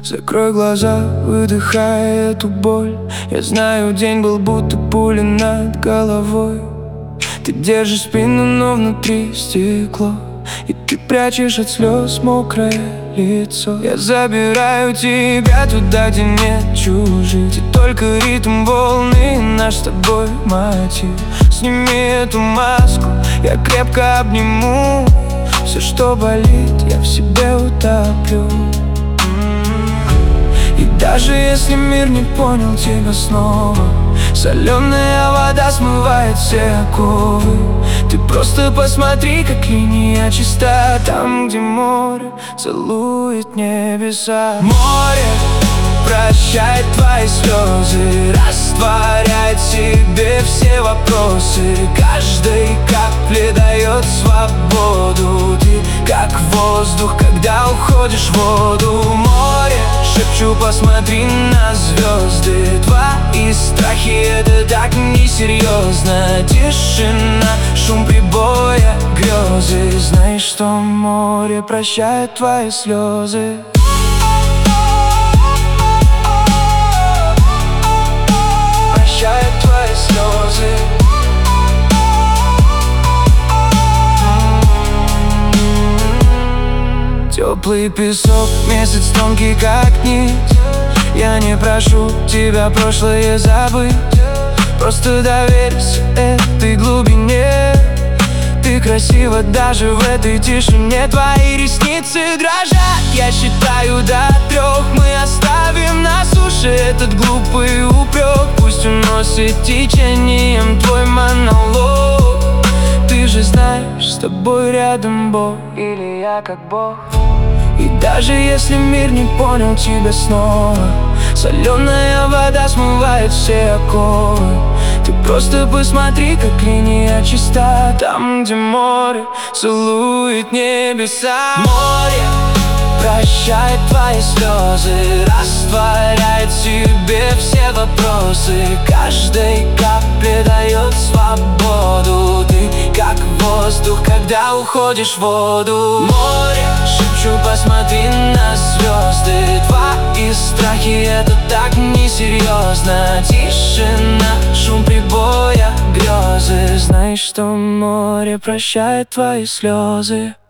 Закрой глаза, выдыхай эту боль. Я знаю, день был будто пуля над головой. Ты держишь спину, но внутри стекло, и ты прячешь от слез мокрое лицо. Я забираю тебя туда, где нет чужих, где только ритм волны, наш с тобой мотив. Сними эту маску, я крепко обниму. Все, что болит, я в себе утоплю. И даже если мир не понял тебя снова, соленая вода смывает все оковы. Ты просто посмотри, как линия чиста, там, где море целует небеса. Море прощает твои слезы, растворяет в себе все вопросы. Каждой капле дает свободу. Ты как воздух, когда уходишь в воду. Море, шепчу, посмотри на звезды. Твои страхи — это так несерьезно. Тишина, шум прибоя, грезы. Знаешь, что море прощает твои слезы. Прощает твои слезы. Теплый песок, месяц тонкий как нить. Я не прошу тебя прошлое забыть, просто доверься этой глубине. Ты красива даже в этой тишине. Твои ресницы дрожат, я считаю до 3. Мы оставим на суше этот глупый упрек. Пусть уносит течением твой монолог. Ты же знаешь, с тобой рядом Бог, или я как Бог. И даже если мир не понял тебя снова, соленая вода смывает все оковы. Ты просто посмотри, как линия чиста, там, где море целует небеса. Море прощает твои слезы, растворяет в себе все вопросы. Каждой капле дает свободу. Ты как воздух, когда уходишь в воду. Море, шепчу, посмотри на звезды. Твои страхи — это так несерьезно. Тишина, шум прибоя, грезы. Знаешь, что море прощает твои слезы.